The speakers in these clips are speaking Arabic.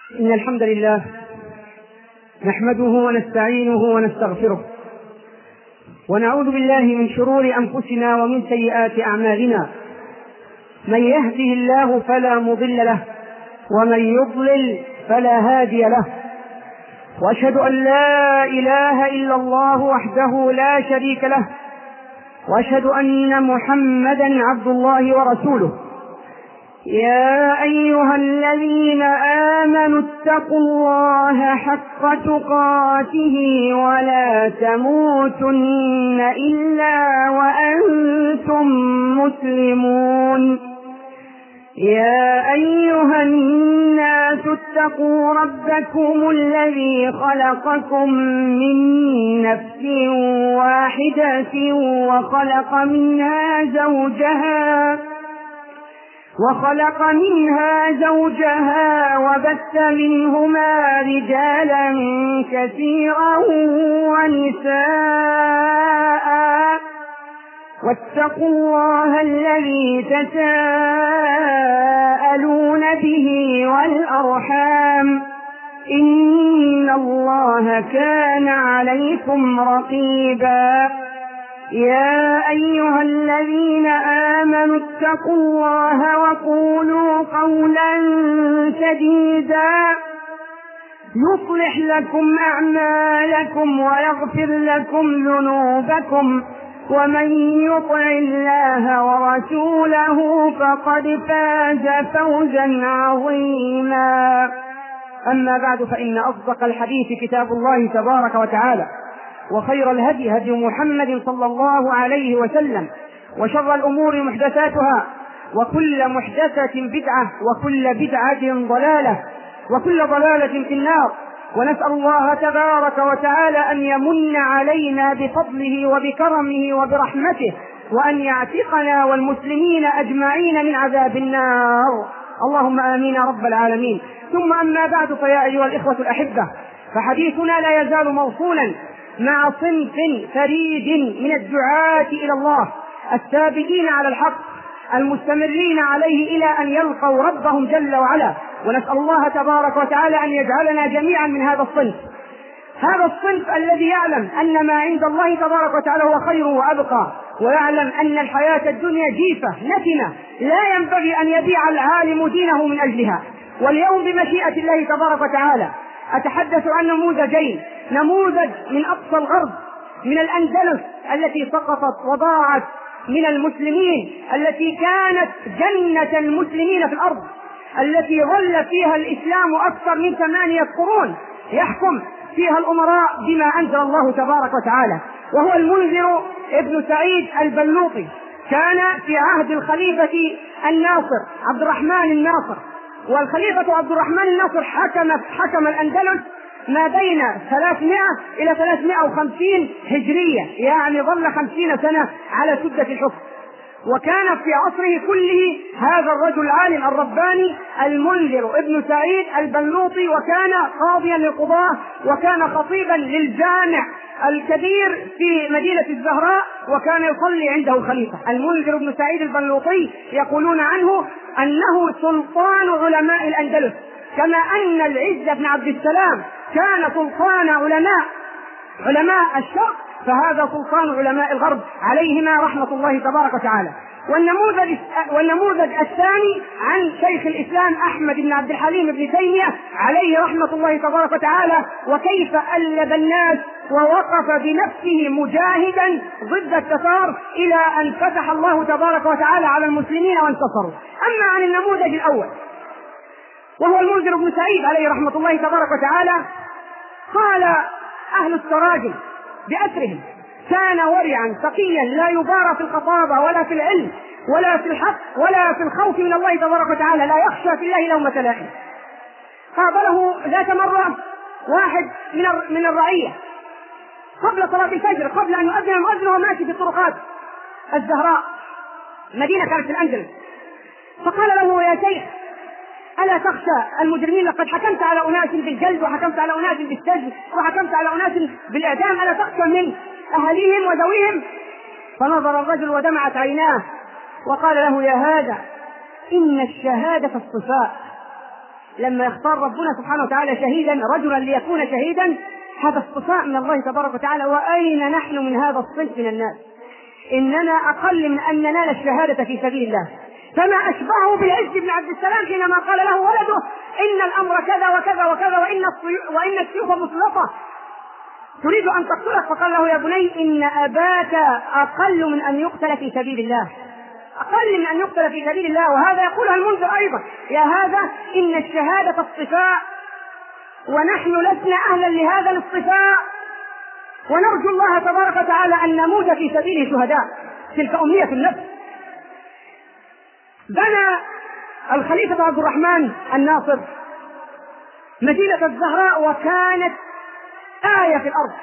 إن الحمد لله نحمده ونستعينه ونستغفره ونعوذ بالله من شرور أنفسنا ومن سيئات أعمالنا. من يهده الله فلا مضل له ومن يضلل فلا هادي له، وأشهد أن لا إله إلا الله وحده لا شريك له، وأشهد أن محمدا عبد الله ورسوله. يا أيها الذين آمنوا اتقوا الله حق تقاته ولا تموتن إلا وأنتم مسلمون. يا أيها الناس اتقوا ربكم الذي خلقكم من نفس واحدة وخلق منها زوجها وبث منهما رجالا كثيرا ونساء، واتقوا الله الذي تساءلون به والأرحام، إن الله كان عليكم رقيبا. يا أيها الذين آمنوا اتقوا الله وقولوا قولا سديدا يصلح لكم أعمالكم ويغفر لكم ذنوبكم، ومن يطع الله ورسوله فقد فاز فوزا عظيما. أما بعد، فإن أصدق الحديث كتاب الله تبارك وتعالى، وخير الهدي هدي محمد صلى الله عليه وسلم، وشر الأمور محدثاتها، وكل محدثة بدعة، وكل بدعة ضلالة، وكل ضلالة في النار. ونسأل الله تبارك وتعالى أن يمن علينا بفضله وبكرمه وبرحمته، وأن يعتقنا والمسلمين أجمعين من عذاب النار، اللهم آمين يا رب العالمين. ثم أما بعد، فيا أيها الإخوة الأحبة، فحديثنا لا يزال موصولا مع صنف فريد من الدعاة إلى الله الثابتين على الحق المستمرين عليه إلى أن يلقوا ربهم جل وعلا، ونسأل الله تبارك وتعالى أن يجعلنا جميعا من هذا الصنف. هذا الصنف الذي يعلم أن ما عند الله تبارك وتعالى هو خير وأبقى، ويعلم أن الحياة الدنيا جيفة نتنة لا ينبغي أن يبيع العالم دينه من أجلها. واليوم بمشيئة الله تبارك وتعالى أتحدث عن نموذجين، نموذج من أقصى الغرب، من الأندلس التي سقطت وضاعت من المسلمين، التي كانت جنة المسلمين في الأرض، التي ظل فيها الإسلام أكثر من 8 قرون يحكم فيها الأمراء بما أنزل الله تبارك وتعالى، وهو المنذر ابن سعيد البلوطي. كان في عهد الخليفة الناصر عبد الرحمن الناصر، والخليفة عبد الرحمن الناصر حكم الأندلس ما بين 300 إلى 350 هجرية، يعني ظل 50 سنة على سدة الحكم. وكان في عصره كله هذا الرجل العالم الرباني المنذر ابن سعيد البلوطي، وكان قاضيا للقضاة، وكان خطيبا للجامع الكبير في مدينة الزهراء، وكان يصلي عنده الخليفة. المنذر ابن سعيد البلوطي يقولون عنه أنه سلطان علماء الأندلس، كما أن العز بن عبد السلام كان سلطان علماء الشرق، فهذا سلطان علماء الغرب عليهما رحمة الله تبارك وتعالى. والنموذج الثاني عن شيخ الإسلام أحمد بن عبد الحليم بن تيمية عليه رحمة الله تبارك وتعالى، وكيف ألب الناس ووقف بنفسه مجاهدا ضد التتار إلى أن فتح الله تبارك وتعالى على المسلمين وانتصروا. أما عن النموذج الأول وهو المنذر بن سعيد عليه رحمة الله تبارك وتعالى، قال أهل التراجم بأسرهم: كان ورعا تقيا لا يبارى في الخطابة ولا في العلم ولا في الحق ولا في الخوف من الله تبارك وتعالى، لا يخشى في الله لومة لائم. قابله ذات مرة واحد من الرعية قبل صلاة الفجر، قبل أن يؤذن المؤذن وماشي في طرقات الزهراء، مدينة كانت في الأندلس، فقال له: يا شيخ، ألا تخشى المجرمين؟ لقد حكمت على أناس بالجلد، وحكمت على أناس بالسجن، وحكمت على أناس بالإعدام، ألا تخشى من أهليهم وذويهم؟ فنظر الرجل ودمعت عيناه وقال له: يا هذا، إن الشهادة الصفاء، لما يختار ربنا سبحانه وتعالى شهيدا رجلا ليكون شهيدا، هذا اصطفاء من الله تبارك وتعالى. وأين نحن من هذا الصنف من الناس؟ إننا أقل من أن ننال الشهادة في سبيل الله. فما أشبهه بالعز بن عبد السلام حينما قال له ولده إن الأمر كذا وكذا وكذا وإن السيوف مسلطة تريد أن تقتلك، فقال له يا بني إن أباك أقل من أن يقتل في سبيل الله، أقل من أن يقتل في سبيل الله. وهذا يقولها المنذر أيضا، يا هذا إن الشهادة اصطفاء ونحن لسنا أهلا لهذا الاصطفاء، ونرجو الله تبارك وتعالى أن نموت في سبيله شهداء. تلك أمنية النفس. بنى الخليفة عبد الرحمن الناصر مدينة الزهراء، وكانت آية في الأرض،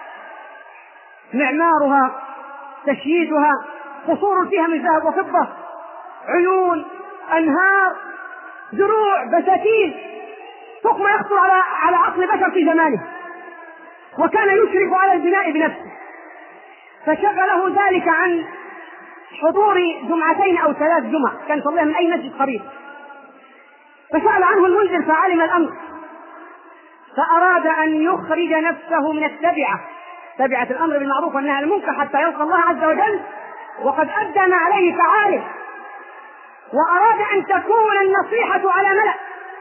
معمارها، تشييدها، قصور فيها من ذهب وفضة، عيون، أنهار، زروع، بساتين، فوق ما يخطر على عقل بشر في زمانه. وكان يشرف على البناء بنفسه، فشغله ذلك عن حضور جمعتين أو 3 جمع كان يصليها من أي مسجد قريب. فسأل عنه المنذر فعلم الأمر، فأراد أن يخرج نفسه من تبعة الأمر بالمعروف والنهي عن المنكر حتى يلقى الله عز وجل، وقد أدى ما عليه فعاله. وأراد أن تكون النصيحة على ملأ،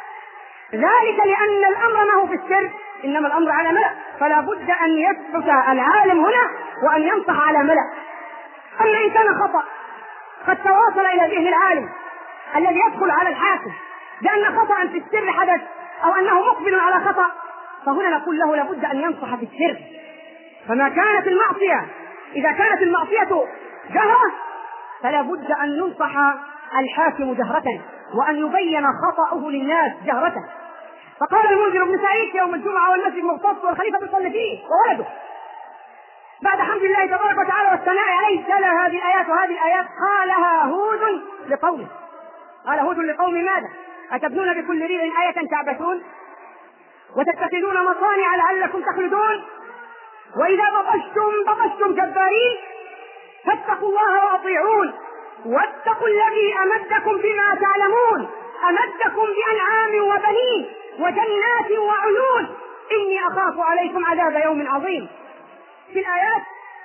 ذلك لأن الأمر ما هو في السر، إنما الأمر على ملأ، فلا بد أن يثبت العالم هنا وأن ينصح على ملأ. أما إن كان خطأ قد تواصل إلى ذهن العالم الذي يدخل على الحاكم لأن خطأ في السر حدث أو أنه مقبل على خطأ، فهنا نقول له لابد أن ينصح في السر. فما كانت المعصية، إذا كانت المعصية جهرة فلا بد أن ينصح الحاكم جهرة وأن يبين خطأه للناس جهرة. فقال المنذر بن سعيد يوم الجمعة والمسجد مغتص والخليفة يصلي فيه وولده، بعد حمد الله تبارك وتعالى والثناء عليه تلا هذه الآيات، وهذه الآيات قالها هود لقومه. قال هود لقوم ماذا؟ أتبنون بكل ريع آية تعبثون وتتخذون مصانع لعلكم تخلدون وإذا بطشتم جبارين فاتقوا الله وأطيعون واتقوا الذي أمدكم بما تعلمون أمدكم بأنعام وبنين وجنات وعيون إني أخاف عليكم عذاب يوم عظيم. في الآيات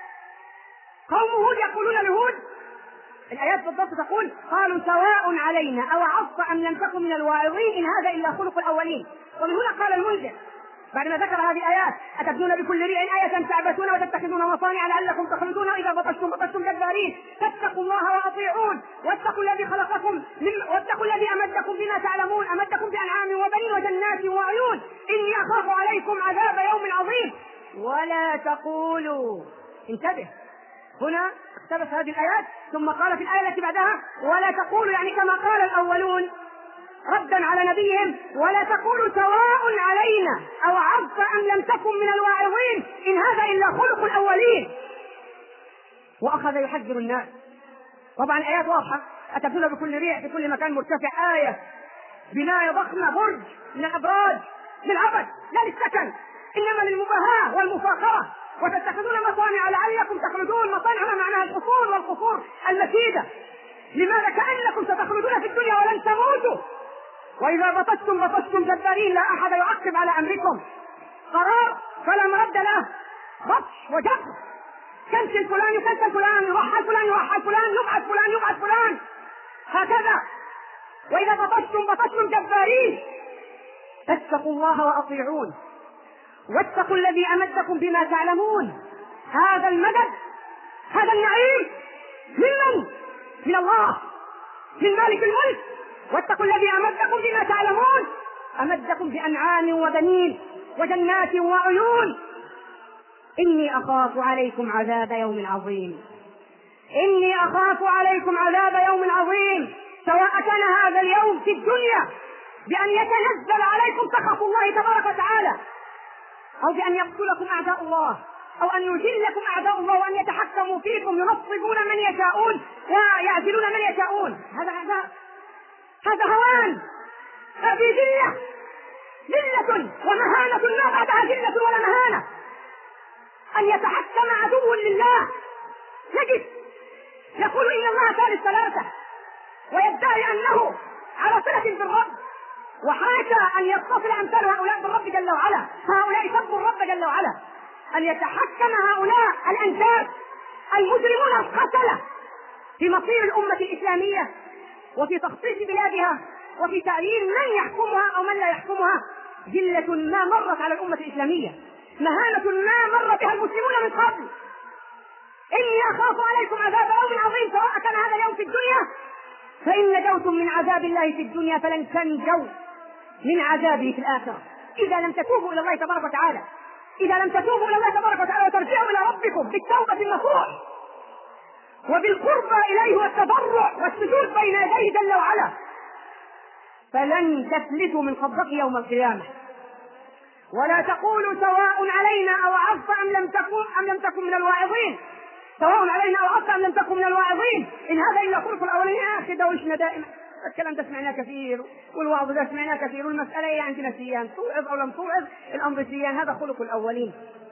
قوم هود يقولون لهود، الآيات بالضبط تقول قالوا سواء علينا أو عصت أم لم تكن من الواعظين إن هذا إلا خلق الأولين. ومن هنا قال المنذر بعد ما ذكر هذه الآيات أتبنون بكل ريع آية تعبثون وتتخذون مصانع لعلكم تخلدون وإذا بطشتم جبارين فاتقوا الله وأطيعون واتقوا الذي خلقكم واتقوا الذي أمدكم بما تعلمون أمدكم بأنعام وبنين وجنات وعيون إني أخاف عليكم عذاب يوم عظيم ولا تقولوا. انتبه، هنا اقتبس هذه الآيات ثم قال في الآية التي بعدها ولا تقولوا، يعني كما قال الأولون ردا على نبيهم ولا تقولوا سواء علينا أو عصت أم لم تكن من الواعظين إن هذا إلا خلق الأولين. وأخذ يحذر الناس. طبعا الآيات واضحة، أتبنون بكل ريع في كل مكان مرتفع، آية بناية ضخمة، برج من الأبراج للعبث لا للسكن إنما للمباهاة والمفاخرة وتتخذون مصانع لعلكم تخلدون. مصانع معناها القصور والقصور المكيدة. لماذا؟ كأنكم ستخلدون في الدنيا ولن تموتوا. وإذا بطشتم جبارين لا أحد يعقب على أمركم، قرار فلا مرد له، بطش وجبر، كنسل فلان يكنسل فلان، يرحل فلان يبعث فلان هكذا. وإذا بطشتم جبارين فاتقوا الله وأطيعون واتقوا الذي أمدكم بما تعلمون. هذا المدد، هذا النعيم من الله، من مالك الملك. واتقوا الذي أمدكم بما تعلمون أمدكم بأنعام وبنين وجنات وعيون إني أخاف عليكم عذاب يوم عظيم. إني أخاف عليكم عذاب يوم عظيم. سواء كان هذا اليوم في الدنيا بأن يتنزل عليكم سخط الله تبارك وتعالى أو بأن يقتلكم أعداء الله أو أن يذلكم أعداء الله وأن يتحكموا فيكم ينصبون من يشاءون ويعزلون من يشاءون. هذا هوان، هذه ذلة ومهانة ما بعدها ذلة ولا مهانة. أن يتحكم عدو لله نجد يقول إن الله ثالث ثلاثة ويدعي أنه على صلة بالرب وحاشا أن يتصل أمثال هؤلاء بالرب جل وعلا. هؤلاء سبوا الرب جل وعلا. أن يتحكم هؤلاء الأنساب المجرمون القتلة في مصير الأمة الإسلامية وفي تخطيط بلادها وفي تعيين من يحكمها أو من لا يحكمها. ذلة ما مرت على الأمة الإسلامية، مهانة ما مر بها المسلمون من قبل. إني أخاف عليكم عذاب يوم عظيم، سواء كان هذا اليوم في الدنيا فإن نجوتم من عذاب الله في الدنيا فلن تنجوا من عذابه في الآخرة إذا لم تتوبوا إلى الله تبارك وتعالى. إذا لم تتوبوا إلى الله تبارك وتعالى وترجعوا إلى ربكم بالتوبة النصوح وبالقربى إليه والتضرع والسجود بين يديه جل وعلا فلن تفلتوا من قبضته يوم القيامة. ولا تقولوا سواء علينا أو عظت أم لم تكن من الواعظين. سواء علينا أو عظت أم لم تكن من الواعظين. إن هذا إلا خلق الأولين. يا أخي دوشنا دائما، الكلام ده سمعناه كثير والوعظ ده سمعناه كثير والمسألة هي عندنا سيان، توعظ أو لم توعظ الأمر سيان، هذا خلق الأولين.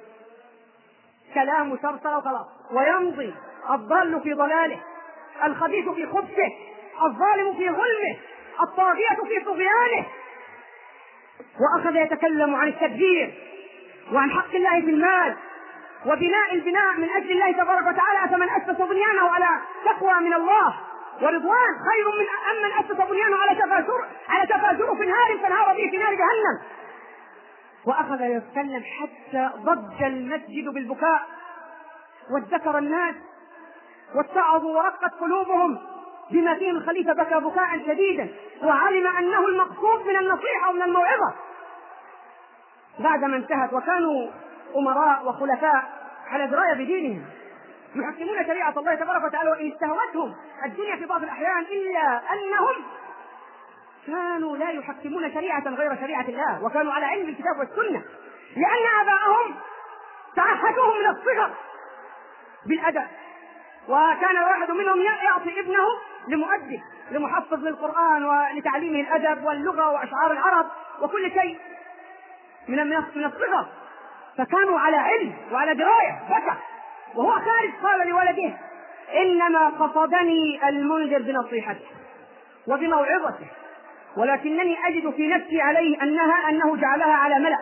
كلام سرسر وخلاص. ويمضي الضال في ضلاله، الخبيث في خبثه، الظالم في ظلمه، الطاغية في طغيانه. وأخذ يتكلم عن التدبير وعن حق الله في المال وبناء البناء من أجل الله تبارك وتعالى. فمن أسس بنيانه على تقوى من الله ورضوان خير من أسس بنيانه على شفا في نار فانهار به في نار جهنم. وأخذ يتكلم حتى ضج المسجد بالبكاء واتذكر الناس واتعظوا ورقت قلوبهم بما فيه. الخليفة بكى بكاء شديدا وعلم أنه المقصود من النصيحة ومن الموعظة. بعدما انتهت وكانوا أمراء وخلفاء على دراية بدينهم يحكمون شريعة الله تبارك وتعالى، وإن استهوتهم الدنيا في بعض الأحيان إلا أنهم كانوا لا يحكمون شريعة غير شريعة الله، وكانوا على علم الكتاب والسنة، لأن آباءهم تعهدوهم من الصغر بالأدب. وكان الواحد منهم يعطي ابنه لمؤدب لمحفظ للقرآن ولتعليمه الأدب واللغة وأشعار العرب وكل شيء من الصغر. فكانوا على علم وعلى دراية. بكى وهو خارج قال لولده: إنما قصدني المنذر بنصيحته وبموعظته، ولكنني أجد في نفسي عليه أنه جعلها على ملأ.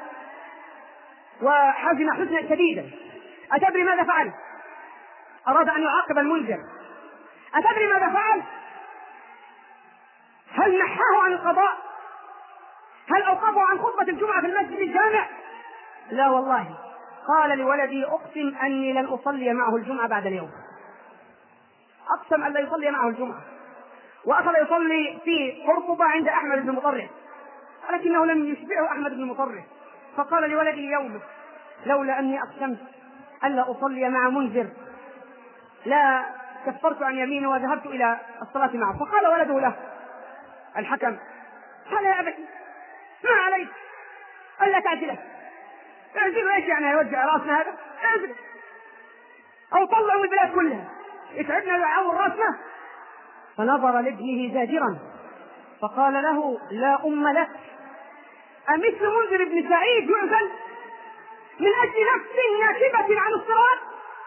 وحزن حزنا شديدا. أتدري ماذا فعل؟ أراد أن يعاقب المنذر. أتدري ماذا فعل؟ هل نحاه عن القضاء؟ هل أوقفه عن خطبة الجمعة في المسجد الجامع؟ لا والله. قال لولدي: أقسم أني لن أصلي معه الجمعة بعد اليوم. أقسم أن لا يصلي معه الجمعة. وأخذ يصلي في قرطبة عند أحمد بن مطرف، ولكنه لم يشبعه أحمد بن مطرف. فقال لولدي يومه: لولا أني أقسمت ألا أصلي مع منذر لا كفرت عن يميني وذهبت إلى الصلاة معه. فقال ولده له الحكم: قال: يا أبتي ما عليك ألا تعجله. اعزله ايش يعني؟ يوجع راسنا هذا؟ اعزله او طلعوا البلاد كلها يتعبنا ويعور راسنا. فنظر لابنه زاجرا فقال له: لا أم لك، أمثل منذر بن سعيد يعزل من أجل نفس ناكبة عن الصراط؟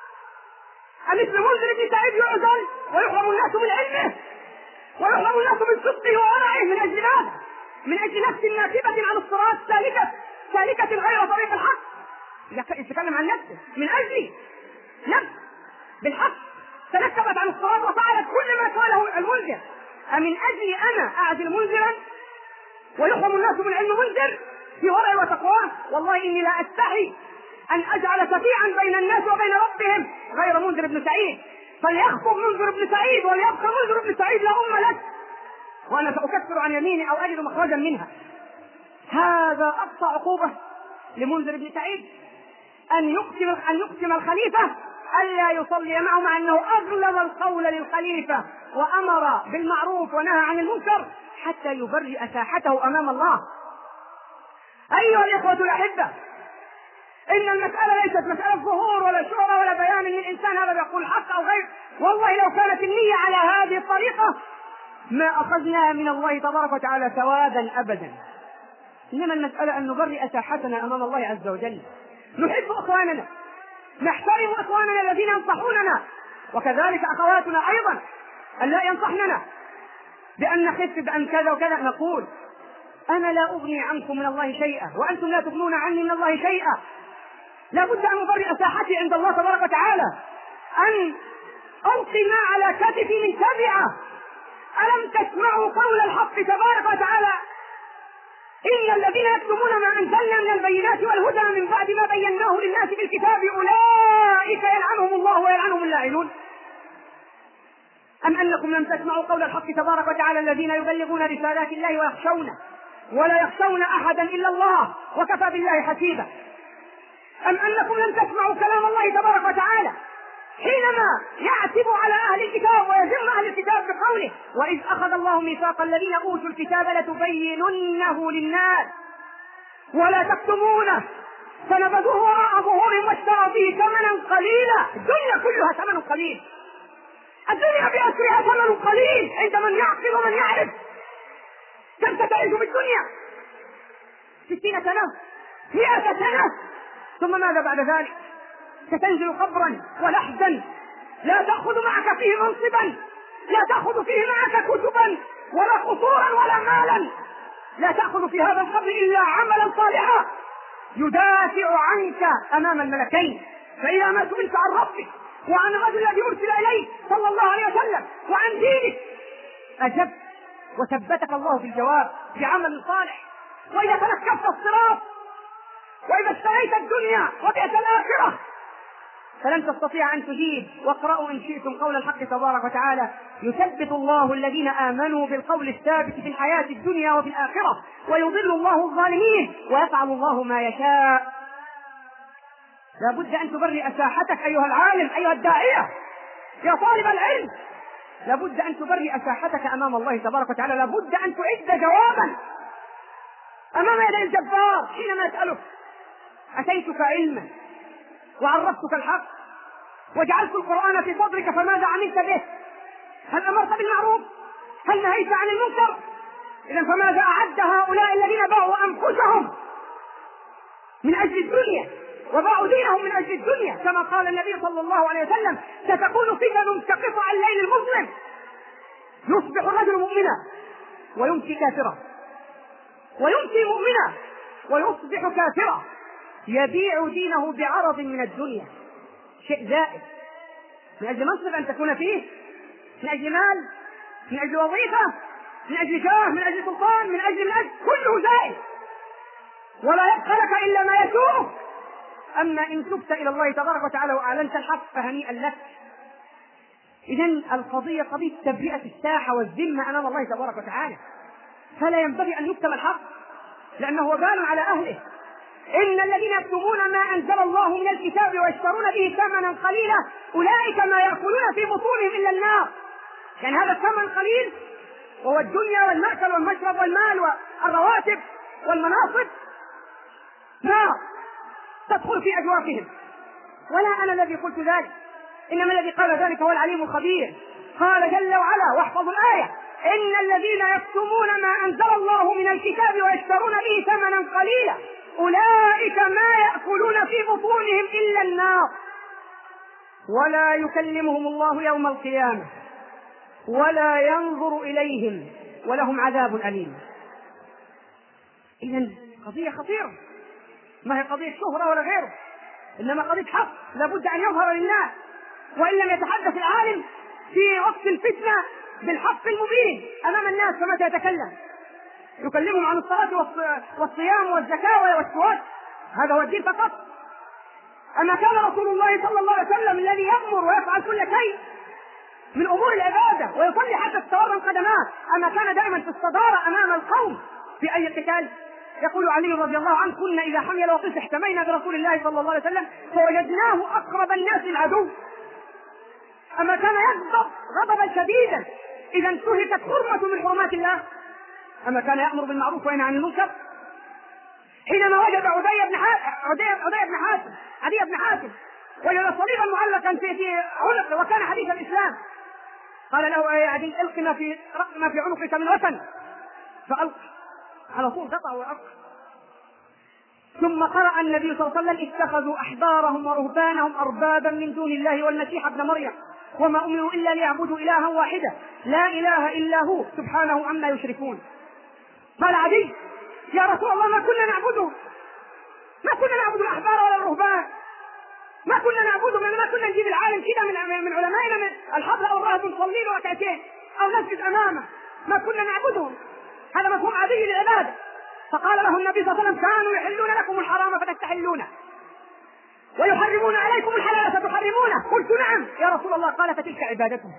أمثل منذر بن سعيد يعزل ويحرم الناس من علمه ويحرم الناس من صدقه وورعه من أجل ماذا؟ من أجل نفس ناكبة عن الصراط سالكة غير طريق الحق. يتكلم عن نفسه من أجل نفس بالحق تنكبت عن الصراط وفعلت كل ما قاله المنذر. أمن أجلي أنا أعزل منذرا ويحرم الناس من علم منذر في ورعه وتقواه؟ والله إني لا أستحي أن أجعل شفيعا بين الناس وبين ربهم غير منذر بن سعيد. فليخطب منذر بن سعيد وليبقى منذر بن سعيد لا أم لك، وأنا سأكفر عن يميني أو أجد مخرجا منها. هذا أقصى عقوبة لمنذر بن سعيد، أن يقسم الخليفة ألا يصلي معه، مع أنه أغلظ القول للخليفة وأمر بالمعروف ونهى عن المنكر حتى يبرئ ساحته أمام الله. أيها الإخوة الأحبة، إن المسألة ليست مسألة ظهور ولا شهرة ولا بيان من الإنسان هذا يقول حق أو غير. والله لو كانت النية على هذه الطريقة ما أخذنا من الله تبارك وتعالى ثوابا أبدا. إنما المسألة أن نبرئ ساحتنا أمام الله عز وجل. نحب إخواننا، نحترم إخواننا الذين ينصحوننا، وكذلك أخواتنا أيضا أن لا ينصحننا بأن نخف بأن كذا وكذا. نقول أنا لا أغني عنكم من الله شيئا وأنتم لا تغنون عني من الله شيئا. لا بد أن أبرئ ساحتي عند الله تبارك وتعالى، أن ألقي ما على كتفي من تبعة. ألم تسمعوا قول الحق تبارك وتعالى: إن الذين يكتمون ما أنزلنا من البينات والهدى من بعد ما بيناه للناس في الكتاب أولئك يلعنهم الله ويلعنهم اللاعنون. أم أنكم لم تسمعوا قول الحق تبارك وتعالى: الذين يبلغون رسالات الله ويخشونه ولا يخشون أحدا إلا الله وكفى بالله حسيبا. أم أنكم لم تسمعوا كلام الله تبارك وتعالى حينما يعتب على أهل الكتاب ويذم أهل الكتاب بقوله: وإذ أخذ الله ميثاق الذين أوتوا الكتاب لتبيننه للناس ولا تكتمونه فنبذوه وراء ظهورهم واشتروا به ثمنا قليلا. الدنيا كلها ثمن قليل، الدنيا بأسرها ثمن قليل عند من يعقل ومن يعرف. كم ستعيش بالدنيا؟ 60 سنة، 100 سنة، ثم ماذا بعد ذلك؟ ستنزل قبرا ولحدا لا تأخذ معك فيه منصبا، لا تأخذ فيه معك كتبا ولا قصورا ولا مالا، لا تأخذ في هذا القبر إلا عملا صالحا يدافع عنك أمام الملكين. فإذا ما سئلت عن ربك وعن الرجل الذي أرسل إليك صلى الله عليه وسلم وعن دينك أجبت وثبتك الله في الجواب بعمل صالح. وإذا تنكبت الصراط وإذا اشتريت الدنيا وبئت الآخرة فلن تستطيع أن تجيب. واقرأوا إن شئتم قول الحق تبارك وتعالى: يثبت الله الذين آمنوا بالقول الثابت في الحياة الدنيا وفي الآخرة ويضل الله الظالمين ويفعل الله ما يشاء. لا بد أن تبرئ ساحتك أيها العالم، أيها الداعية، يا طالب العلم، لا بد أن تبرئ ساحتك أمام الله تبارك وتعالى. لا بد أن تعد جوابا أمام يدي الجبار حينما يسألك: أتيتك علما وعرفتك الحق وجعلت القرآن في صدرك فماذا عملت به؟ هل أمرت بالمعروف؟ هل نهيت عن المنكر؟ إذن فماذا أعد هؤلاء الذين باعوا أنفسهم من أجل الدنيا وباعوا دينهم من أجل الدنيا؟ كما قال النبي صلى الله عليه وسلم: ستكون فتن كقطع الليل المظلم، يصبح الرجل مؤمنا ويمسي كافرا، ويمسي مؤمنا ويصبح كافرا، يبيع دينه بعرض من الدنيا، شيء زائد، من أجل منصب أن تكون فيه، من أجل مال، من أجل وظيفة، من أجل جاه، من أجل سلطان، من أجل كله زائد، ولا يبقى لك إلا ما يسوءك. أما إن تبت إلى الله تبارك وتعالى وأعلنت الحق فهنيئا لك. إذن القضية قضية تبرئة الساحة والذمة أمام الله تبارك وتعالى، فلا ينبغي أن يكتم الحق لأنه وبال على أهله. إن الذين يكتمون ما أنزل الله من الكتاب ويشترون به ثمنا قليلا أولئك ما يأكلون في بطونهم إلا النار. يعني هذا الثمن قليل وهو الدنيا والمأكل والمشرب والمال والرواتب والمناصب، نار تدخل في أجوافهم. ولا أنا الذي قلت ذلك، إنما الذي قال ذلك هو العليم الخبير. قال جل وعلا، واحفظوا الآية: إن الذين يكتمون ما أنزل الله من الكتاب ويشترون به ثمنا قليلا أولئك ما يأكلون في بطونهم إلا النار ولا يكلمهم الله يوم القيامة ولا ينظر إليهم ولهم عذاب أليم. إذن قضية خطيرة، ما هي قضية شهرة ولا غيره، إنما قضية حق لابد أن يظهر للناس. وإن لم يتحدث العالم في وقت الفتنة بالحق المبين أمام الناس فمتى يتكلم؟ يكلمهم عن الصلاة والصيام والزكاة والسواك، هذا هو الدين فقط؟ أما كان رسول الله صلى الله عليه وسلم الذي يأمر ويفعل كل شيء من أمور العبادة ويصلي حتى تتورم قدماه؟ أما كان دائما في الصدارة أمام القوم في أي قتال؟ يقول علي رضي الله عنه: كنا إذا حمي الوقيس احتمينا برسول الله صلى الله عليه وسلم فوجدناه أقرب الناس العدو. أما كان يغضب غضبا شديدا إذا انتهكت حرمة من حرمات الله؟ أما كان يأمر بالمعروف وينهى عن المنكر؟ حينما وجد عدي بن حاتم وجد صليبا معلقا في عنقه وكان حديث الإسلام، قال له: يا عدي الق ما في عنقك من وثن، فألق على طول قطع وألق. ثم قرأ النبي صلى الله عليه وسلم: اتخذوا أحبارهم ورهبانهم أربابا من دون الله والمسيح ابن مريم وما أمروا إلا ليعبدوا إلها واحدا لا إله إلا هو سبحانه عما يشركون. قال عدي: يا رسول الله ما كنا نعبده، ما كنا نعبد الأحبار ولا الرهبان، ما كنا نعبده، ما كنا نجيب العالم كده من علمائنا من الحبل أو الراهب نصلي له ركعتين أو نسجد أمامه، ما كنا نعبدهم، هذا مفهوم عادي للعبادة. فقال له النبي صلى الله عليه وسلم كانوا يحلون لكم الحرام فتستحلونه ويحرمون عليكم الحلال فتحرمونه. قلت نعم يا رسول الله. قال فتلك عبادتهم،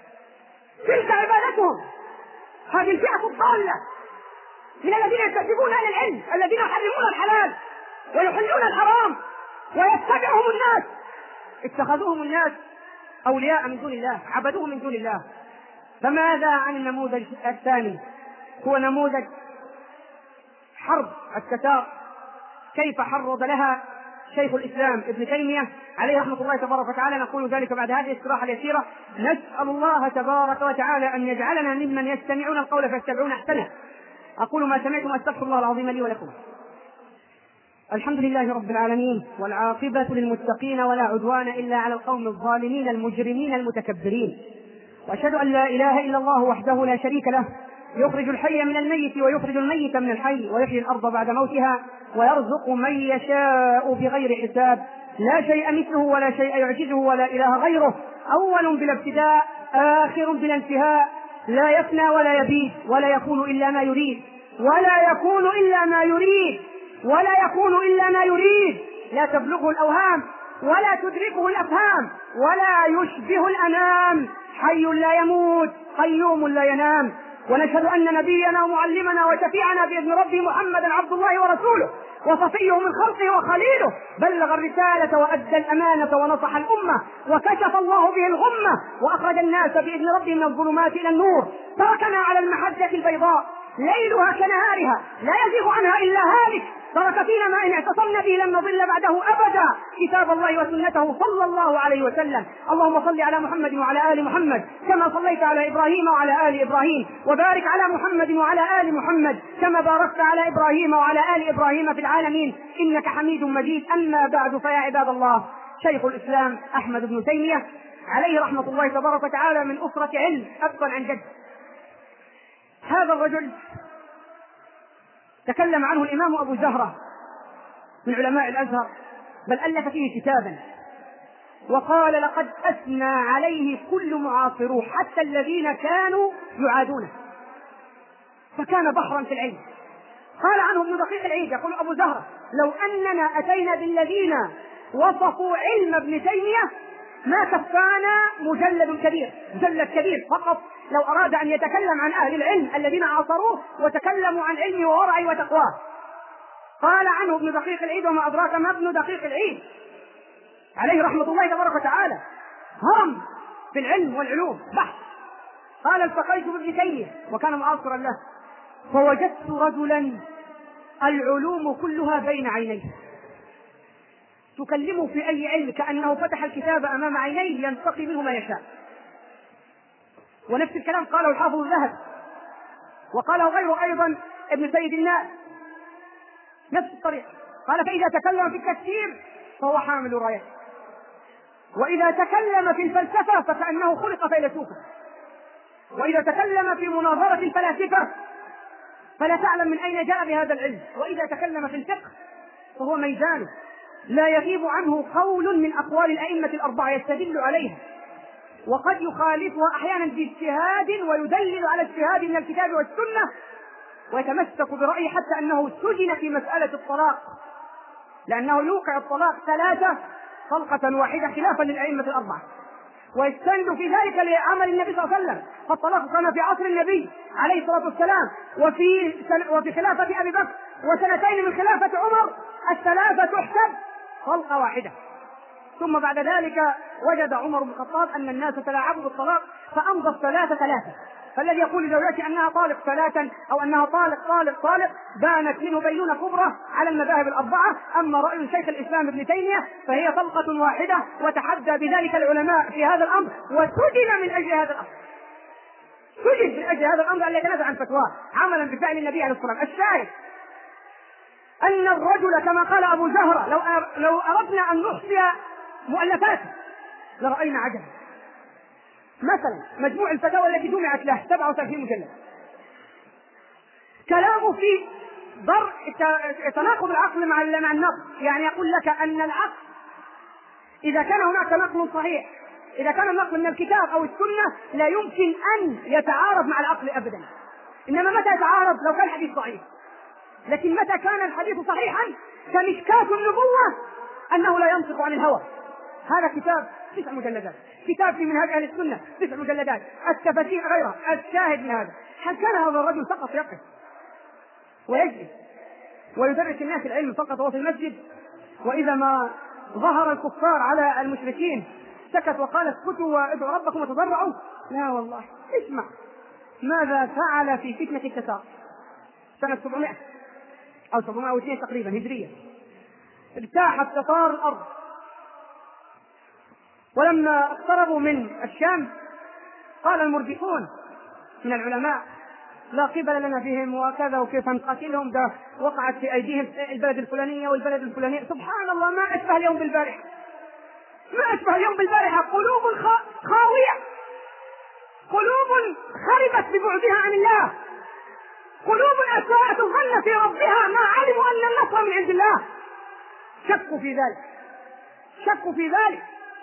تلك عبادتهم. هذه الفئة الضالة من الذين يكتسبون أهل العلم، الذين يحرمون الحلال ويحلون الحرام ويتبعهم الناس، اتخذوهم الناس أولياء من دون الله، عبدوهم من دون الله. فماذا عن النموذج الثاني؟ هو نموذج حرب التتار، كيف حرض لها شيخ الإسلام ابن تيمية عليه رحمة الله تبارك وتعالى. نقول ذلك بعد هذه الاستراحة اليسيرة. نسأل الله تبارك وتعالى أن يجعلنا ممن يستمعون القول فيتبعون أحسنه. أقول ما سمعتم وأستغفر الله العظيم لي ولكم. الحمد لله رب العالمين، والعاقبة للمتقين، ولا عدوان إلا على القوم الظالمين المجرمين المتكبرين. وأشهد أن لا إله إلا الله وحده لا شريك له، يخرج الحي من الميت ويخرج الميت من الحي، ويحيي الأرض بعد موتها، ويرزق من يشاء بغير حساب. لا شيء مثله ولا شيء يعجزه ولا إله غيره، أول بلا ابتداء آخر بلا انتهاء، لا يفنى ولا يبيد، ولا يكون إلا ما يريد، ولا يكون إلا ما يريد، ولا يكون إلا ما يريد. لا تبلغه الأوهام ولا تدركه الأفهام، ولا يشبه الأنام، حي لا يموت قيوم لا ينام. ونشهد أن نبينا ومعلمنا وشفيعنا بإذن ربه محمدا عبد الله ورسوله وصفيه من خلقه وخليله، بلغ الرسالة وأدى الأمانة ونصح الأمة وكشف الله به الغمة، وأخرج الناس بإذن ربه من الظلمات إلى النور. تركنا على المحجة البيضاء ليلها كنهارها لا يزيغ عنها إلا هالك. ترك فينا ما إن اعتصمنا به لن نضل بعده أبدا، كتاب الله وسنته صلى الله عليه وسلم. اللهم صل على محمد وعلى آل محمد كما صليت على إبراهيم وعلى آل إبراهيم، وبارك على محمد وعلى آل محمد كما باركت على إبراهيم وعلى آل إبراهيم في العالمين إنك حميد مجيد. أما بعد، فيا عباد الله، شيخ الإسلام أحمد بن تيمية عليه رحمة الله تبارك وتعالى من أسرة علم أبا عن جد. هذا الرجل تكلم عنه الإمام أبو زهرة من علماء الأزهر، بل ألف فيه كتابا، وقال لقد أثنى عليه كل معاصروه حتى الذين كانوا يعادونه، فكان بحرا في العلم. قال عنه ابن دقيق العيد، يقول أبو زهرة: لو أننا أتينا بالذين وصفوا علم ابن تيمية ما كفانا مجلد كبير فقط لو أراد أن يتكلم عن أهل العلم الذين عاصروه وتكلموا عن علمه وورعه وتقواه. قال عنه ابن دقيق العيد: وما أدراك ما ابن دقيق العيد عليه رحمة الله تبارك وتعالى، هرم في العلم والعلوم بحث. قال: التقيت بابن تيمية وكان معاصرا له، فوجدت رجلا العلوم كلها بين عينيه، تكلمه في أي علم كأنه فتح الكتاب أمام عينيه ينتقي منه ما يشاء. ونفس الكلام قاله الحافظ الذهبي، وقاله غيره أيضا ابن سيد الناس نفس الطريقة. قال: فإذا تكلم في التفسير فهو حامل راية، وإذا تكلم في الفلسفة فكأنه خلق فيلسوفا، وإذا تكلم في مناظرة الفلاسفة فلا تعلم من أين جاء بهذا العلم، وإذا تكلم في الفقه فهو ميدانه لا يغيب عنه قول من أقوال الأئمة الأربعة يستدل عليها، وقد يخالفها أحيانا باجتهاد ويدلل على اجتهاد من الكتاب والسنة، ويتمسك برأيه حتى أنه سجن في مسألة الطلاق، لأنه يوقع الطلاق 3 طلقة واحدة خلافا للأئمة الأربعة، ويستند في ذلك لعمل النبي صلى الله عليه وسلم. فالطلاق كان في عصر النبي عليه الصلاة والسلام، وفي خلافة أبي بكر، وسنتين من خلافة عمر 3 تحسب طلقة واحدة. ثم بعد ذلك وجد عمر بن الخطاب أن الناس تلاعبوا بالطلاق فأمضى 3. فالذي يقول لزوجته أنها طالق 3 أو أنها طالق بانت منه بينونة كبرى على المذاهب الأربعة. أما رأي شيخ الإسلام ابن تيمية فهي طلقة واحدة، وتحدى بذلك العلماء في هذا الأمر، وسجن من أجل هذا الأمر أن يتنازع عن فتواه عملا بفعل النبي عليه الصلاة والسلام. الشاهد أن الرجل كما قال أبو زهرة: لو أردنا أن نحصي مؤلفاته لرأينا عجبا. مثلا مجموع الفتاوى التي جمعت له 37 مجلد، كلامه في تناقض العقل مع النقل. يعني يقول لك أن العقل إذا كان هناك نقل صحيح، إذا كان النقل من الكتاب أو السنة لا يمكن أن يتعارض مع العقل أبدا. إنما متى يتعارض؟ لو كان الحديث صحيح. لكن متى كان الحديث صحيحا كمشكاة النبوة أنه لا ينطق عن الهوى. هذا كتاب 9 مجلدات، كتاب في منهج أهل السنة 9 مجلدات، التفاسير غيرها. الشاهد من هذا، هل كان هذا الرجل فقط يقف ويجلس ويدرس الناس العلم فقط وهو في المسجد، وإذا ما ظهر الكفار على المشركين سكت وقال اسكتوا وادعوا ربكم وتضرعوا؟ لا والله. اسمع ماذا فعل في فتنة التتار سنة 700 أو 702 تقريبا هجرية. اجتاح التتار الأرض، ولما اقتربوا من الشام قال المرجفون من العلماء لا قبل لنا بهم وكذا وكيف نقاتلهم، ده وقعت في أيديهم البلد الفلانية والبلد الفلانية. سبحان الله، ما أشبه اليوم بالبارحة، ما أشبه اليوم بالبارحة. قلوب خاوية، قلوب خربت ببعدها عن الله، قلوب أساءت الظن في ربها ما علموا أن النصر من عند الله. شكوا في ذلك، شكوا في ذلك.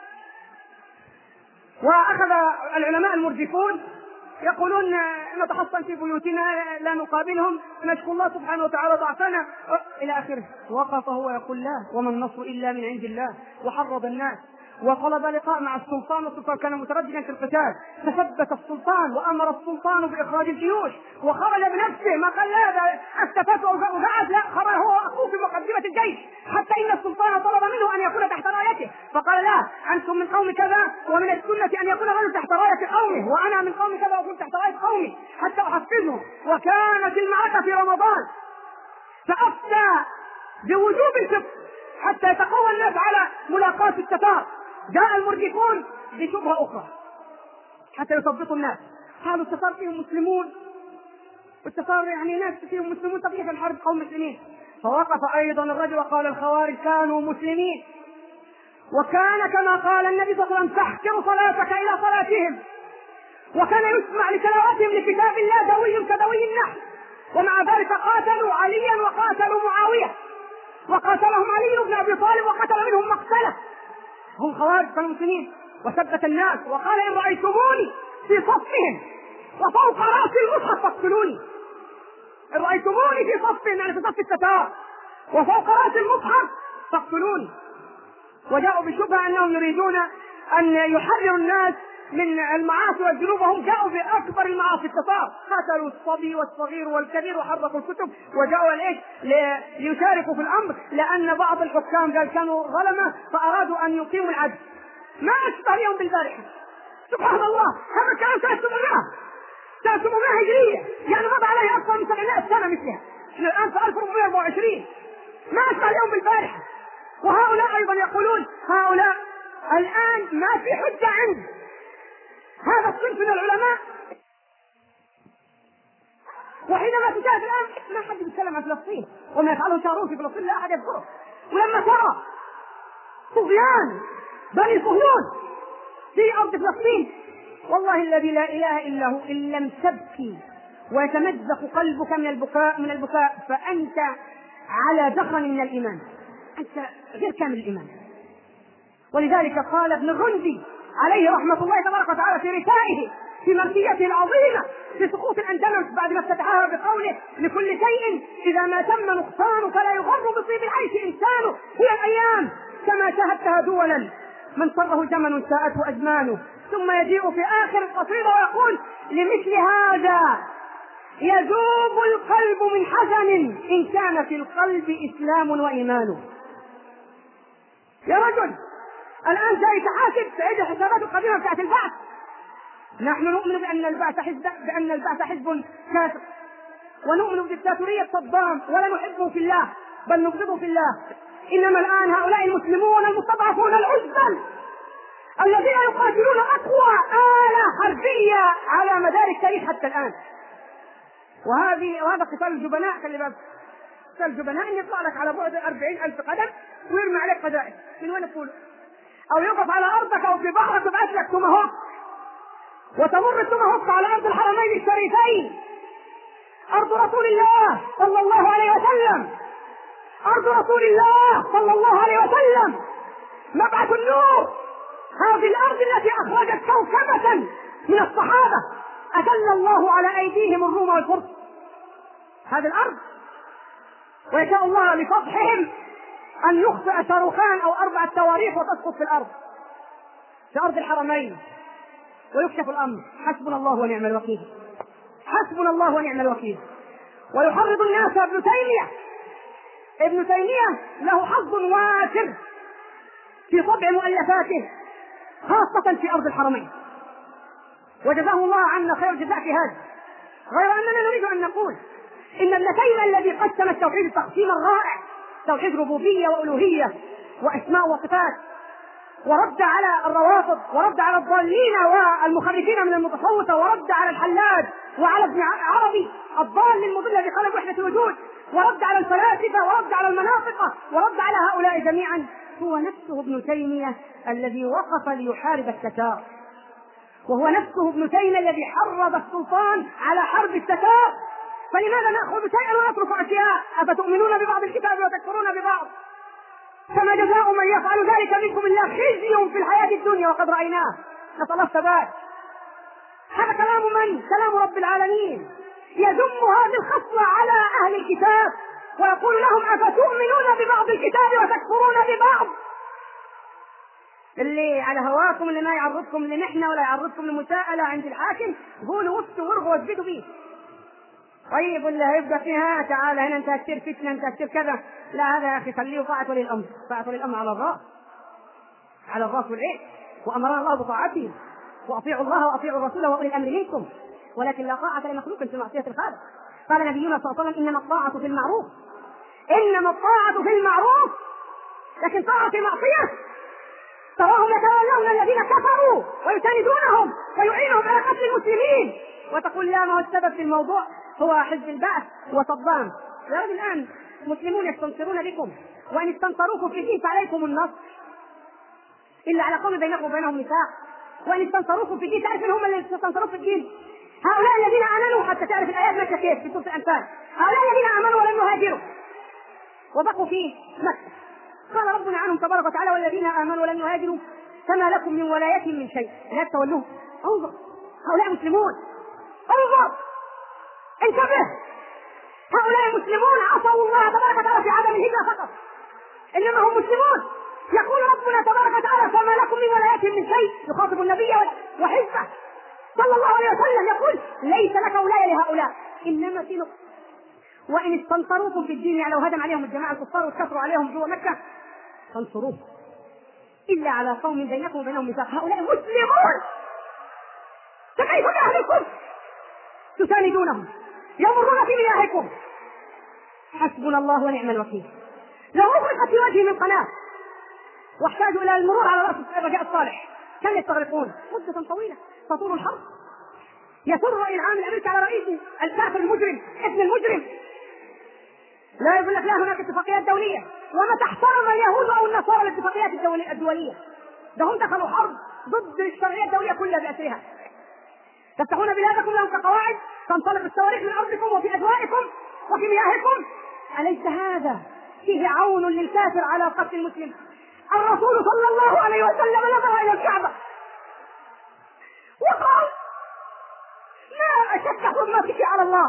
وأخذ العلماء المرجفون يقولون نتحصن في بيوتنا لا نقابلهم، نشكو الله سبحانه وتعالى ضعفنا إلى آخره. وقف هو يقول لا، وما النصر إلا من عند الله، وحرض الناس وطلب لقاء مع السلطان، والسلطان كان مترددا في القتال، فثبت السلطان وأمر السلطان بإخراج الجيوش وخرج بنفسه، ما قال لا استفاد وقعد، لا، خرج هو أخوه في مقدمة الجيش، حتى إن السلطان طلب منه أن يكون تحت رايته، فقال لا، أنتم من قوم كذا، ومن السنة أن يكون رجل تحت راية قومه، وأنا من قوم كذا وأكون تحت راية قومي حتى أحفزهم. وكانت المعركة في رمضان، فأفتى بوجوب الفطر حتى يتقوى الناس على ملاقاة التتار. جاء المرجفون بشبهة أخرى حتى يثبطوا الناس، قالوا التتار فيهم مسلمون، والتتار يعني ناس فيهم مسلمون، كيف الحرب قوم مسلمين؟ فوقف أيضا الرجل وقال الخوارج كانوا مسلمين، وكان كما قال النبي صلى الله عليه وسلم تحقر صلاتك إلى صلاتهم، وكان يسمع لتلاوتهم لكتاب الله دوي كدوي النحل. ومع ذلك قاتلوا عليا وقاتلوا معاوية، وقاتلهم علي بن أبي طالب وقتل منهم مقتله. هم خوارج كانوا مسلمين. وثبت الناس وقال إن رأيتموني في صفهم وفوق رأس المصحف فاقتلوني. إن رأيتموني في صفهم يعني في صف التتار وفوق رأس المصحف فاقتلوني. وجاءوا بشبهة أنهم يريدون أن يحرروا الناس من المعاصي والذنوب، وهم جاءوا بأكبر المعاصي التتار، قتلوا الصبي والصغير والكبير وحرقوا الكتب، وجاءوا ليشاركوا في الأمر، لأن بعض الحكام قال كانوا ظلمة فأرادوا أن يقيموا العدل. ما أشبه اليوم بالبارحة. سبحان الله، هذا كان سنة 700 هجرية، يعني مضى عليه أكثر من 700 سنة مثلها، الآن في 1424. ما أشبه اليوم بالبارحة. وهؤلاء أيضا يقولون هؤلاء الآن ما في حجة عنده هذا الصنف من العلماء. وحينما تشاهد الآن ما حد يتكلم عن فلسطين وما يفعله شارون في فلسطين لا أحد يذكره. ولما ترى طغيان بني صهيون في أرض فلسطين، والله الذي لا إله إلا هو، إن لم تبكي ويتمزق قلبك من البكاء فأنت على دخن من الإيمان، أنت غير كامل الإيمان. ولذلك قال ابن الرندي عليه رحمة الله تبارك وتعالى في رسائه في مرثيته العظيمة في سقوط الأندلس بعد ما افتتحها بقوله لكل شيء إذا ما تم نقصان فلا يغر بطيب العيش إنسان، هي الأيام كما شاهدتها دولا من صره زمن ساءته أزمانه. ثم يجيء في آخر القصيدة ويقول لمثل هذا يذوب القلب من حزن إن كان في القلب إسلام وإيمان. يا رجل الآن جاي تحاسب تعيد الحسابات القديمة بتاعت البعث. نحن نؤمن بأن البعث حزب كافر، ونؤمن بديكتاتورية صدام ولا نحبه في الله بل نبغضه في الله. إنما الآن هؤلاء المسلمون المستضعفون العزل الذين يقاتلون أقوى آلة حربية على مدار التاريخ حتى الآن. وهذا قتال الجبناء. خلي بالك، قتال الجبناء إن يطلع لك على بعد 40,000 قدم ويرمي عليك قذائف من وين تقول، أو يقف على أرضك أو في بحرك ويبعث لك توماهوك وتمر التوماهوك على أرض الحرمين الشريفين أرض رسول الله صلى الله عليه وسلم، أرض رسول الله صلى الله عليه وسلم، مبعث النور. هذه الأرض التي أخرجت كوكبة من الصحابة أذل الله على أيديهم الروم والفرس. هذه الأرض، ويشاء الله لفضحهم أن يخطئ شاروخان أو 4 صواريخ وتسقط في الأرض، في أرض الحرمين، ويكشف الأمر. حسبنا الله ونعم الوكيل، حسبنا الله ونعم الوكيل. ويحرض الناس ابن تيمية. ابن تيمية له حظ وافر في طبع مؤلفاته خاصة في أرض الحرمين، وجزاه الله عنا خير الجزاء في هذا. غير أننا نريد أن نقول إن ابن تيمية الذي قسم التوحيد تقسيما رائع، توحيد ربوبية وألوهية وأسماء وصفات، ورد على الروافض، ورد على الضالين والمخرفين من المتصوفة، ورد على الحلاج وعلى ابن عربي الضال المضل الذي قال بوحدة الوجود، ورد على الفلاسفة، ورد على المناطق، ورد على هؤلاء جميعا. هو نفسه ابن تيمية الذي وقف ليحارب التتار، وهو نفسه ابن تيمية الذي حرض السلطان على حرب التتار. فلماذا نأخذ شيئا ونترك أشياء؟ أفتؤمنون ببعض الكتاب وتكفرون ببعض؟ فما جزاء من يفعل ذلك منكم إلا خزي في الحياة الدنيا وقد رأيناه. نسأل الله الثبات. هذا كلام من؟ كلام رب العالمين يذم هذه الخصلة على أهل الكتاب ويقول لهم أفتؤمنون ببعض الكتاب وتكفرون ببعض؟ اللي على هواكم، اللي ما يعرضكم لمحنة ولا يعرضكم لمساءلة عند الحاكم، قولوا وفوا ورغوا واثبتوا به. طيب اللي هيبقى فيها تعالى هنا انت هتصير فتنة، انت هتصير كذا، لا هذا يا أخي خليه طاعة ولي الأمر. طاعة ولي الأمر على الرأس، على الرأس والعين، وأمرنا الله بطاعته، وأطيعوا الله وأطيعوا الرسول وأولي الأمر منكم، ولكن لا طاعة لمخلوق في معصية الخالق. قال نبينا صلى الله عليه وسلم إنما الطاعة في المعروف، إنما الطاعة في المعروف، لكن طاعة في معصية تراهم يتولون الذين كفروا ويساندونهم ويعينهم على قتل المسلمين، وتقول لا، ما هو السبب في الموضوع هو حزب البعث وصدام. يا رجل الآن مسلمون يستنصرون بكم، وإن استنصروكم في الدين فعليكم النصر، إلا على قوم بينكم وبينهم ميثاق. وإن استنصروكم في الدين، تعرف من هم اللي استنصروا في الدين؟ هؤلاء الذين آمنوا، حتى تعرف الآيات ماشية كيف في سورة الأنفال. هؤلاء الذين آمنوا ولم يهاجروا وبقوا في مكة، قال ربنا عنهم تبارك وتعالى والذين آمنوا ولم يهاجروا فما لكم من ولايتهم من شيء لا تولوه. انظر، هؤلاء مسلمون، انظر، انتبه، هؤلاء مسلمون عصوا الله تبارك وتعالى في عدم الهجرة فقط، إنما هم مسلمون. يقول ربنا تبارك وتعالى فما لكم من ولايتهم من شيء، يخاطب النبي وحزبه صلى الله عليه وسلم، يقول ليس لك ولاية لهؤلاء، إنما في نقص. وإن استنصروكم في الدين، يعني لو هدم عليهم الجماعة الكفار وكفروا عليهم جوا مكة فانصروه، إلا على قوم بينكم وبينهم ميثاق. هؤلاء مسلمون، فكيف بأهلكم تساندونهم يمرون في مياهكم؟ حسبنا الله ونعم الوكيل. لو أغرقت في وجهي من قناة واحتاجوا إلى المرور على رأس الرجاء الصالح كم يستغرقون؟ مدة طويلة تطول الحرب. يسر إنعام الأمريكي على رئيسه الكافر المجرم ابن المجرم، لا يقول لك لا هناك اتفاقيات دولية، ومتى احترم اليهود أو النصارى الاتفاقيات الدولية؟ ده هم دخلوا حرب ضد الشرعية الدولية كلها بأسرها. تفتحون بلادكم لهم كقواعد، تنطلق الصواريخ من أرضكم وفي أجوائكم وفي مياهكم. أليس هذا فيه عون للكافر على قتل المسلم؟ الرسول صلى الله عليه وسلم نظر إلى الكعبة وقال ما أشد حرمتك على الله،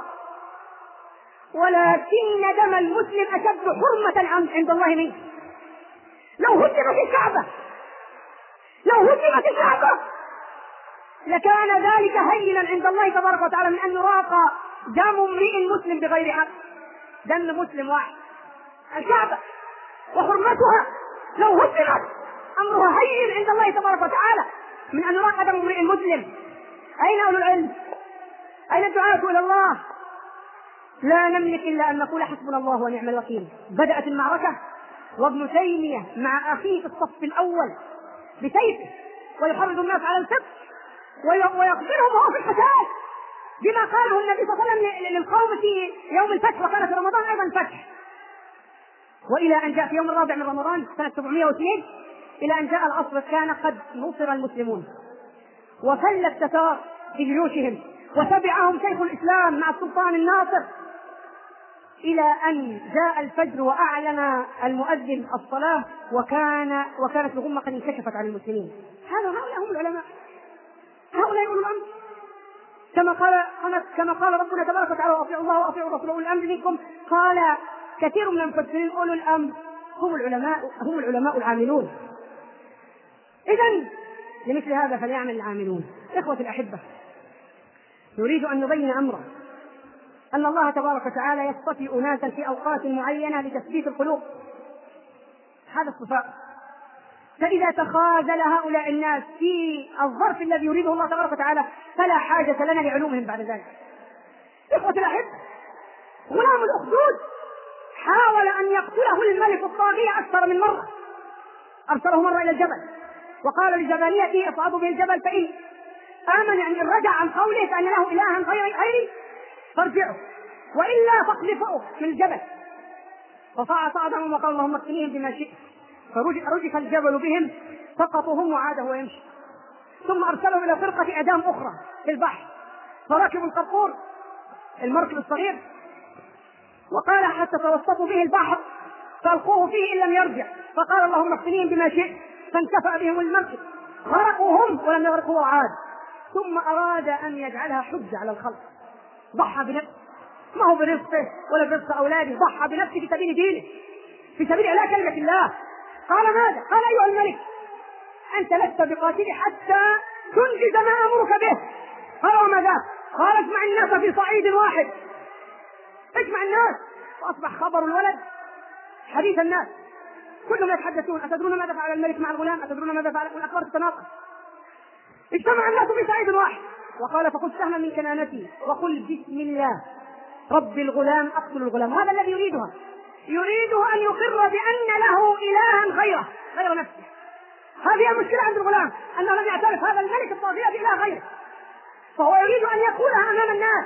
ولكن دم المسلم أشد حرمة عند الله منه. لو هدمت الكعبة، لو هدمت الكعبة لكان ذلك هينا عند الله تبارك وتعالى من أن يراق دم امرئ مسلم بغير حق. دم مسلم واحد، الكعبة وحرمتها لو هدمت أمرها هين عند الله تبارك وتعالى من أن يراق دم امرئ مسلم. أين أولو العلم؟ أين الدعاة إلى الله؟ لا نملك إلا أن نقول حسبنا الله ونعم الوكيل. بدأت المعركة وابن تيمية مع أخيه في الصف الأول بسيفه ويحرض الناس على الفقه ويخبرهم وهو في القتال بما قاله النبي صلى الله عليه وسلم للقوم في يوم الفتح، وكان في رمضان أيضا الفتح. وإلى أن جاء في يوم الرابع من رمضان سنة 702 إلى أن جاء العصر كان قد نصر المسلمون وفل التتار بجيوشهم وتبعهم شيخ الإسلام مع السلطان الناصر إلى أن جاء الفجر وأعلن المؤذن الصلاة وكانت الغمة قد انكشفت عن المسلمين. هؤلاء هم العلماء، هؤلاء أولو الأمر، كما قال ربنا تبارك وتعالى وأطيعوا الله وأطيعوا الرسول وأولي الأمر منكم. قال كثير من المفسرين أولو الأمر هم العلماء العاملون. إذن لمثل هذا فليعمل العاملون. إخوة الأحبة، نريد أن نبين أمرا، أن الله تبارك وتعالى يصطفي أناسا في أوقات معينة لتثبيت القلوب، هذا الصفاء. فإذا تخاذل هؤلاء الناس في الظرف الذي يريده الله تبارك وتعالى فلا حاجة لنا لعلومهم بعد ذلك. إخوة الأحبة، غلام الأخدود حاول أن يقتله الملك الطاغية أكثر من مرة. أرسله مرة إلى الجبل وقال لجبليته اصعدوا به الجبل فإن آمن، يعني إن رجع عن قوله فأن له إلها غيري فارجعوا وإلا فاقذفوه من الجبل. فصعدهم وقال اللهم اكفنيهم بما شئت، فرجف الجبل بهم سقطوا هم وعاده ويمشي. ثم أرسلهم إلى فرقة أدام أخرى في البحر، فركبوا القرقور المركب الصغير وقال حتى توسطوا به البحر فألقوه فيه إن لم يرجع، فقال اللهم اكفنيهم بما شئت، فانكفأ بهم المركب، غرقوا هم ولم يغرقوا وعاد. ثم أراد أن يجعلها حجة على الخلق، ضحى بنفسه، ما هو برزقه ولا برزق أولاده، ضحى بنفسه في سبيل دينه، في سبيل إعلاء كلمة الله. قال ماذا؟ قال أيها الملك أنت لست بقاتلي حتى تنجز ما أمرك به. قال وماذا؟ قال اجمع الناس في صعيد واحد، اجمع الناس. وأصبح خبر الولد حديث الناس، كلهم يتحدثون. أتدرون ماذا فعل الملك مع الغلام؟ أتدرون ماذا فعل؟ الأخبار تتناقض. اجتمع الناس في صعيد واحد وقال فخذ سهما من كنانتي وقل بسم الله رب الغلام أقتل الغلام. هذا الذي يريده أن يقر بأن له إلها غير نفسه. هذه المشكلة عند الغلام، أنه لم يعترف هذا الملك الطاغية بإله غيره، فهو يريد أن يقولها أمام الناس.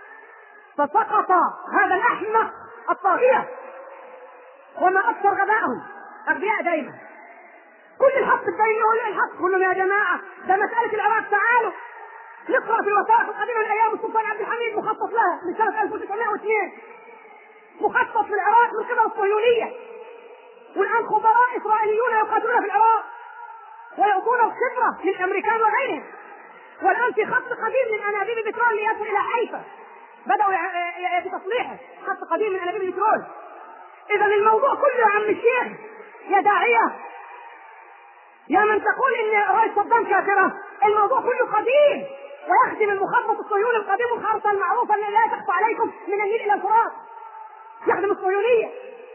فسقط هذا الأحمق الطاغية، وما أكثر غبائهم، أغبياء دائما، كل الحق بينه الحق. كلهم يا جماعة ده مسألة العراق، تعالوا نقرأ في الوثائق القديمة من أيام السلطان عبد الحميد مخطط لها من سنة 1902، مخطط في العراق من قبل الصهيونية، والآن خبراء إسرائيليون يقاتلون في العراق ويعطون الخبرة للأمريكان وغيرهم. والآن في خط قديم من أنابيب البترول ليصل إلى حيفا، بدأوا بتصليحه، خط قديم من أنابيب البترول. إذا الموضوع كله يا عم الشيخ، يا داعية، يا من تقول إن رئيس صدام كافرة، الموضوع كله قديم ويخدم المخطط الصهيوني القديم الخارطة المعروفة اللي لا تخفى عليكم من النيل إلى الفرات، يخدم الصهيونية.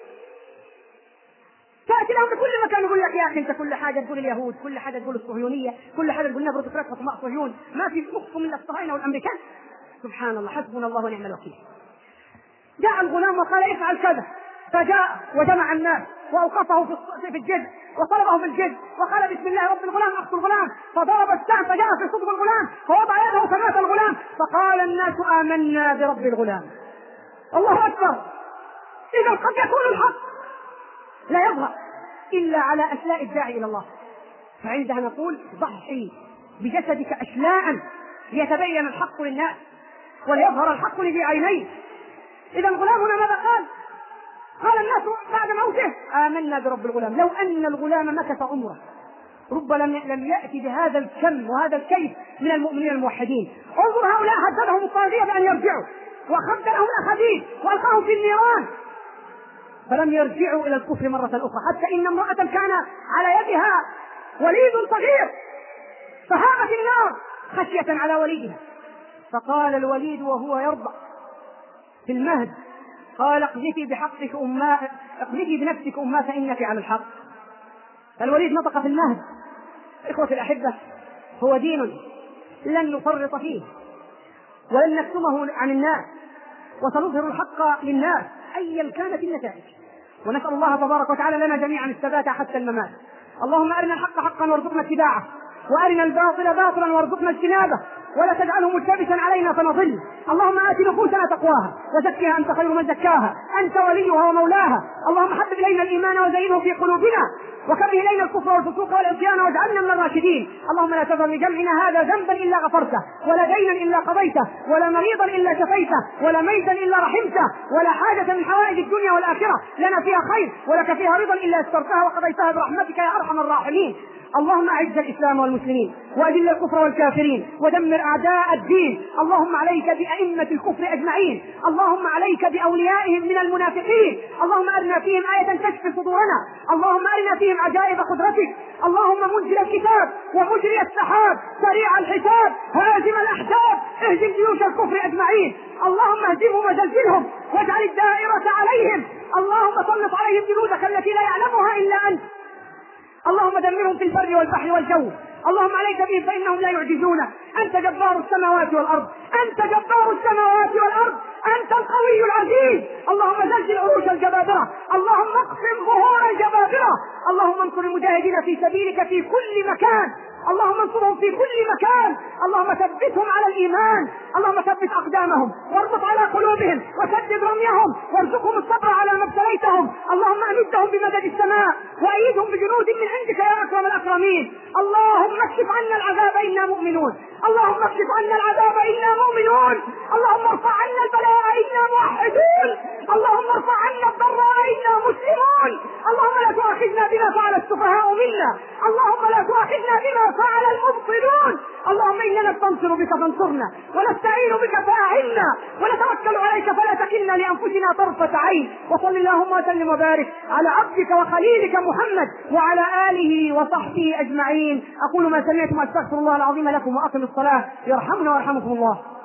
تأتي لهم بكل مكان يقول لك يا أخي أنت كل حاجة تقول اليهود، كل حاجة تقول الصهيونية، كل حاجة تقول نبرة فرات حكماء صهيون، ما في مخكم إلا الصهاينة والأمريكان. سبحان الله، حسبنا الله ونعم الوكيل. جاء الغلام وقال افعل كذا، فجاء وجمع الناس وأوقفه في الجد وطلبه في الجد وقال بسم الله رب الغلام أقتل الغلام، فضرب السهم فجاء في صدغ الغلام فوضع يده فمات الغلام، فقال الناس آمنا برب الغلام. الله أكبر. إذا قد يكون الحق لا يظهر إلا على أشلاء الداعي إلى الله، فعندها نقول ضحي بجسدك أشلاء ليتبين الحق للناس وليظهر الحق لذي عينيه. إذا الغلام هنا ماذا قال الناس بعد موته آمنا برب الغلام. لو أن الغلام مكث عمره رب لم يأتي بهذا الكم وهذا الكيف من المؤمنين الموحدين. انظر هؤلاء هددهم الطاغية بأن يرجعوا وخدرهم الأخديد وألقاهم في النيران، فلم يرجعوا إلى الكفر مرة أخرى، حتى إن امرأة كان على يدها وليد صغير فهاغت النار خشية على وليدها، فقال الوليد وهو يرضع في المهد قال اقذفي بحقك أماه، اقذفي بنفسك أماه فإنك على الحق. الوليد نطق في المهد. إخوة الأحبة، هو دين لن نفرط فيه ولن نكتمه عن الناس، وسنظهر الحق للناس أيا كانت النتائج، ونسأل الله تبارك وتعالى لنا جميعا الثبات حتى الممات. اللهم أرنا الحق حقا وارزقنا اتباعه، وأرنا الباطل باطلا وارزقنا اجتنابه، ولا تجعله ملتبسا علينا فنضل. اللهم آت نفوسنا تقواها وزكها أنت خير من زكاها، أنت وليها ومولاها. اللهم حبب إلينا الإيمان وزينه في قلوبنا، وكره إلينا الكفر والفسوق والعصيان واجعلنا من الراشدين. اللهم لا تذر لجمعنا هذا ذنبا إلا غفرته، ولا دينا إلا قضيته، ولا مريضا إلا شفيته، ولا ميتا إلا رحمته، ولا حاجة من حوائج الدنيا والآخرة لنا فيها خير ولك فيها رضا إلا يسرتها وقضيتها برحمتك يا أرحم الراحمين. اللهم أعز الإسلام والمسلمين وأذل الكفر والكافرين ودمر أعداء الدين. اللهم عليك بأئمة الكفر أجمعين، اللهم عليك بأوليائهم من المنافقين. اللهم أرنا فيهم آية تشفي صدورنا، اللهم أرنا فيهم عجائب قدرتك. اللهم منزل الكتاب ومجري السحاب سريع الحساب هازم الأحزاب اهزم جيوش الكفر أجمعين. اللهم اهزمهم وزلزلهم واجعل الدائرة عليهم. اللهم سلط عليهم جنودك التي لا يعلمها إلا أنت. اللهم دمرهم في البر والبحر والجو. اللهم عليك بهم فإنهم لا يعجزونك، أنت جبار السماوات والأرض، أنت جبار السماوات والأرض، أنت القوي العزيز. اللهم زلزل عروش الجبابرة، اللهم اقسم ظهور الجبابرة. اللهم انصر المجاهدين في سبيلك في كل مكان، اللهم انصرهم في كل مكان. اللهم ثبتهم على الإيمان، اللهم ثبت أقدامهم واربط على قلوبهم وسدد رميهم وارزقهم الصبر على ما ابتليتهم. اللهم أمدهم بمدد السماء وأيدهم بجنود من عندك يا أكرم الأكرمين. اللهم اكشف عنا العذاب إنا مؤمنون، اللهم اكشف عنا العذاب إنا مؤمنون. اللهم ارفع عنا البلاء إنا موحدون، اللهم ارفع عنا الضراء إنا مسلمون. اللهم لا تؤاخذنا بما فعل السفهاء منا، اللهم لا تؤاخذنا بما فعل المبطلون. اللهم إننا نستنصر بك فانصرنا ونستعين بك فأعنا ونتوكل عليك فلا تكلنا لأنفسنا طرفة عين. وصل اللهم وسلم وبارك على عبدك وخليلك محمد وعلى آله وصحبه أجمعين. أقول ما سمعتم وأستغفر الله العظيم لكم وأقم الصلاة يرحمنا ويرحمكم الله.